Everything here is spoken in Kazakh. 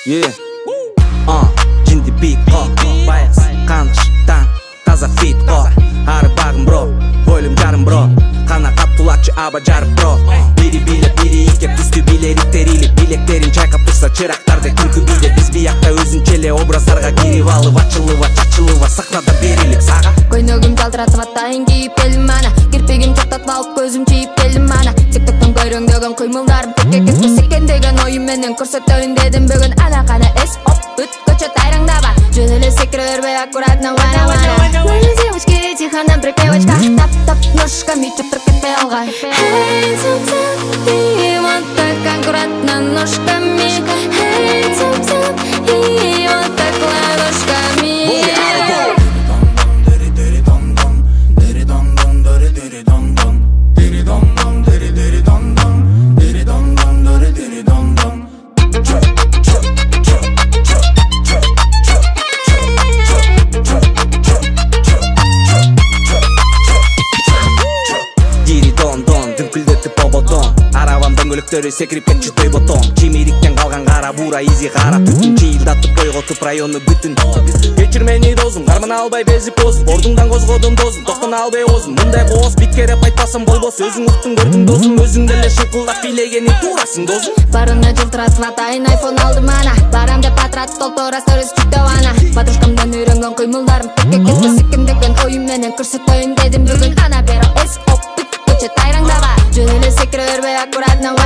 Жинди бит қо Байыз қаныштан таза фит қо Ары бағым бро Бөлім жарым бро Қана қаптулатшы аба жарып бро Бири биле бири ике түсті билеріктер иліп Билектерін чайқап тұрса чырақтарды күлкі биде Біз биякта өзінчеле образдарға кирип алып Ачылыва чачылыва сахнада берилик саға Көйнөгім жалтыратып атайын киіп келдім ана Кирпегім тоқтатып алып көзім чиіп келдім ана Тиктоктон көрөңдөгөн кыймылдарым текке кетпес экен деген ойым менен көрсөтөйүн дедим бүгүн ана кана эс оп бүт көчө тайраңдаба жөн эле секире бербей аккуратно вана вана девочки тихо нам припевочка тап тап ножками чоптуруп кетпей алгай Эй, цап-цап, и вот так аккуратно ножками Эй, цап-цап, и вот так ладошками Дөңгөлөктөрү секирип кетчү ботон Чимириктен калган кара бура изи кара түтүн чыйылдатып койготуп району бүтүн Кечир мени досум кармана албай безип озуп ордуңдан козгодум досум токтоно албай озум мындай кооз биткереп айтпасам болбос өзүң уктуң көрдүң досум өзүң деле шыкылдап бийлегени туурасың досум барына жылтыратып атайын айфон алдым ана барам деп патрат толтура сторис жүктөп ана подружкамдан үйрөнгөн кыймылдарым текке кетпес экен деген оюм менен көрсөтөйүн дедим бүгүн ана беро эс оп бүт көчө тайраңдаба жөн эле секире бербей аккуратно